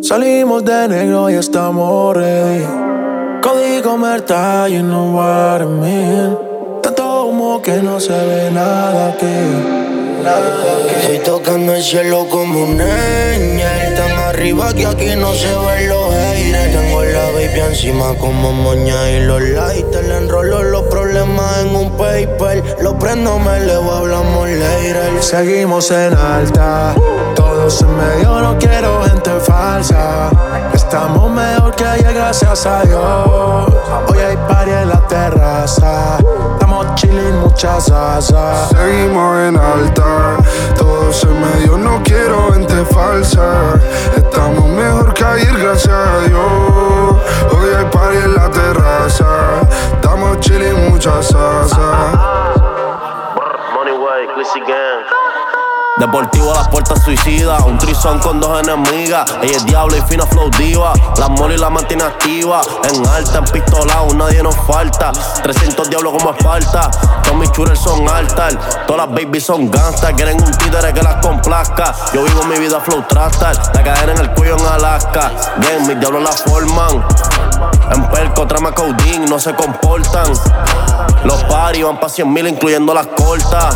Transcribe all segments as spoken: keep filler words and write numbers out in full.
Salimos de negro y estamos ready. Código Merta, you know what I mean. Tanto humo que no se ve nada aquí, nada aquí. Estoy tocando el cielo como un ángel, tan arriba que aquí no se ven los haters. Tengo la baby encima como moña y los lighters. Le enrolo los problemas en un paper, lo prendo, me elevo, hablamos later. Seguimos en alta, todos en medio, no quiero gente falsa. Estamos mejor que ayer, gracias a Dios. Hoy hay party en la terraza, estamos chillin', mucha salsa. Seguimos en alta, todos en medio, no quiero gente falsa. Estamos mejor que ayer, gracias a Dios. Hoy hay party en la terraza, estamos chillin', mucha salsa. Money Way, Clissy Gang. Deportivo a las puertas suicida, un trizón con dos enemigas. Ella es diablo y fina flow diva, la mole y la mantiene activa. En alta, en pistolao, nadie nos falta. trescientos diablos como Esparta, todos mis shooters son altar. Todas las babies son gangsters, quieren un títere que las complazca. Yo vivo mi vida flow trastar, la cadena en el cuello en Alaska. Bien, mis diablos la forman. En perco, trama codeine, no se comportan. Los party van pa' cien mil incluyendo las cortas.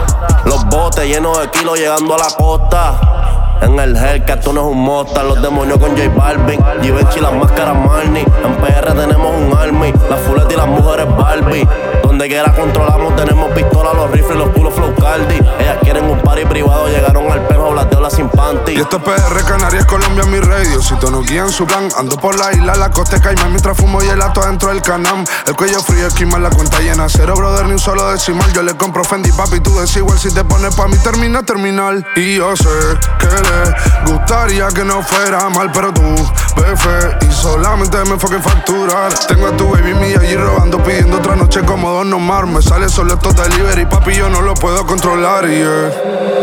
Los botes llenos de kilos llegando a la costa. En el Hellcat tú no es un Mustang. Los demonios con J Balvin, Givenchy, las máscaras Marnie. En P R tenemos un army, las fuletas y las mujeres Barbie. Donde quiera controlamos, tenemos pistolas, los rifles y los culos flow Cardi. Ellas quieren un party privado, llegaron al pejo, blateo sin panty. Y esto es P R, Canarias, Colombia, mi radio. Si tú no guían su plan, ando por la isla, la costa de Caimán, mientras fumo gelato dentro del canam. El cuello frío, esquimal, la cuenta llena. Cero, brother, ni un solo decimal. Yo le compro Fendi, papi, tú desigual. Si te pones pa' mí, termina, terminal. Y yo sé que le gustaría que no fuera mal, pero tú, befe, y solamente me enfoque en facturar. Tengo a tu baby mía allí robando, pidiendo otra noche como Don Omar. Me sale solo estos delivery, papi, yo no lo puedo controlar, yeah.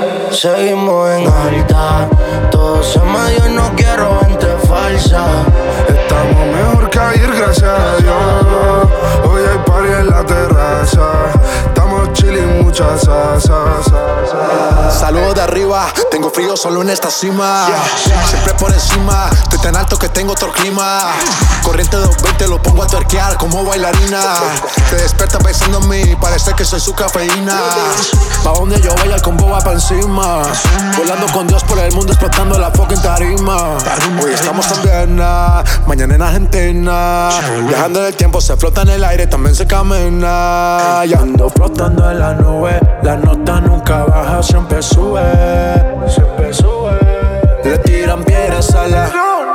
Seguimos en alta, todos en medio, no quiero gente falsa. Estamos mejor que ayer, gracias a Dios. Hoy hay party en la terraza, estamos chillin', mucha salsa. Saludos de arriba, tengo frío solo en esta cima. Siempre por encima, estoy tan alto que tengo otro clima. Corriente doscientos veinte, lo pongo a tuerquear como bailarina. Te despierta pensando en mí, parece que soy su cafeína. Pa' donde yo vaya el combo va pa' encima. Volando con Dios por el mundo, explotando la fucking tarima. Hoy estamos en Viena, mañana en Argentina. Viajando en el tiempo, se flota en el aire, también se camina. Y ando flotando en la nube, la nota nunca baja, siempre sube, siempre sube. Le tiran piedras a la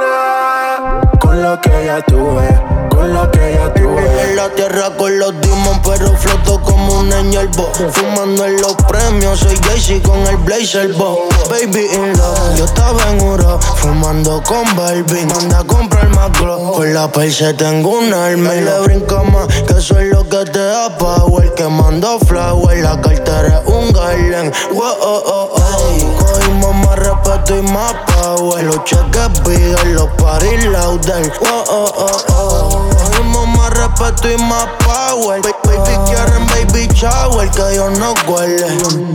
luna, con lo que ya tuve, con lo que ya tuve. En la tierra con los demons, pero floto como un angel bo. Fumando en los premios, soy Jay-Z con el blazer bo. Baby in love, yo estaba en Uro, fumando con Barbie. Manda a comprar más glow, por la perse tengo un arma. Y le brinca más, que eso es lo que te da power. Que mando flower, la cartera es un garland. Wow, oh, oh, oh. Cogimos más respeto y más power. Los cheques bigger, los parties louder. Wow, oh, oh, oh. Cogimos más respeto y más power. Baby quieren baby shower, que Dios nos guarde.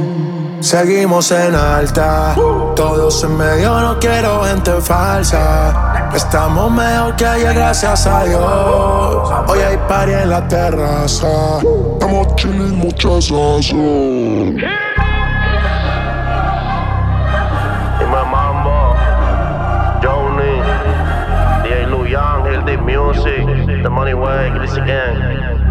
Seguimos en alta, todos en medio, no quiero gente falsa. Estamos mejor que ayer, gracias a Dios. Hoy hay party en la terraza, estamos chillin', mucha salsa. Dime Mambo, Joni, D J Lu Young, Hill Deep Music, The Money Way, Clissy Gang.